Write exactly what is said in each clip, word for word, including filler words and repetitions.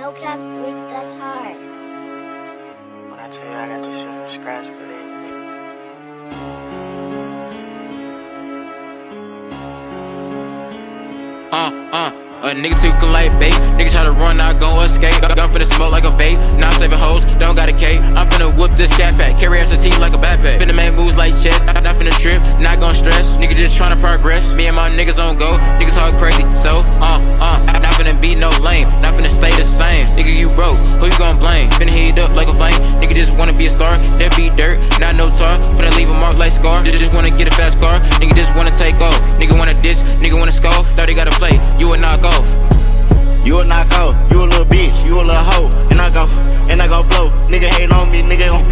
No cap, Bricks, that's hard. When I tell you I got this shit from scratch, believe me. Uh, uh, a nigga too can like bait. Nigga try to run, I gon' escape. Gun finna smoke like a vape. Now I'm saving hoes, don't got a cape. I'm finna whoop this scat pack. Carry ass a team like a backpack. Finna make moves like chess. Not finna trip, not gon' stress. Nigga just tryna progress. Me and my niggas on go. Niggas talk crazy, so, uh, uh. Not finna be no lame. Not finna stay the same. Nigga, you broke, who you gon' blame? Finna heat up like a flame. Nigga just wanna be a star. That be dirt, not no tar. Finna leave a mark like scar. Just wanna get a fast car. Nigga just wanna take off. Nigga wanna diss, nigga wanna scoff. Thought he gotta play, you would knock off. You a knock out, you a little bitch, you a little hoe, and I go, and I go blow. Nigga hating on me, nigga gon'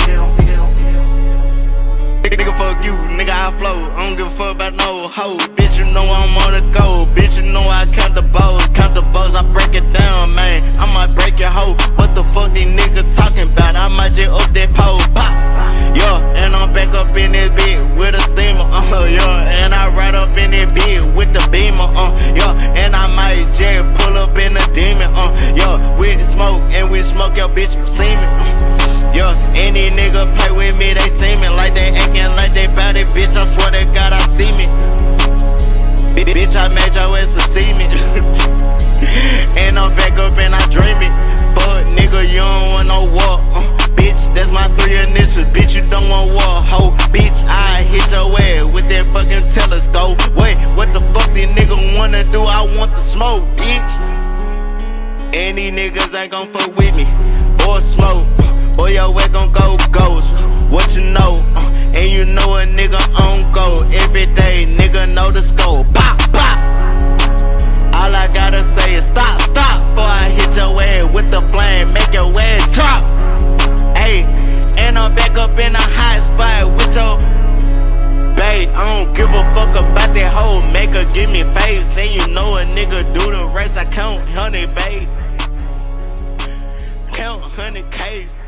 Nigga, nigga fuck you, nigga I flow. I don't give a fuck about no hoe. Bitch, you know I'm on the go. Bitch, you know I count the balls, count the balls, I break it down, man. I might break your hoe. What the fuck these niggas talking about? I might just up that pole, pop. Yeah, and I'm back up in this bitch with a steamer, uh, yeah. And I ride up in this bitch with the beamer, uh, yeah. And I might just pull up in the demon, uh, yeah. With smoke, and we smoke your bitch for semen, uh, yeah. Any nigga play with me, they see me like they acting like they bout it, bitch. I swear to God, I see me. Bitch, I made your ass to see me. And I'm back up and I dream it. Fuck, nigga, you don't want no war. Uh, bitch, that's my three initials. Bitch, you don't want war, ho. Bitch, I hit your ass with that fucking telescope. Wait, what the fuck these niggas wanna do? I want the smoke, bitch. And these niggas ain't gon' fuck with me. Or smoke, or your ass gon' go ghost. What you know? Uh, and you know a nigga on go. Every day, nigga know the scope. Pop, pop. All I gotta say is stop, stop. Before I hit your ass with the flame, make your ass drop. Ayy, and I'm back up in a hot spot with your babe. I don't give a fuck about that hoe. Make her give me face. Say you know a nigga do the race. I count hundred, babe. Count hundred K's.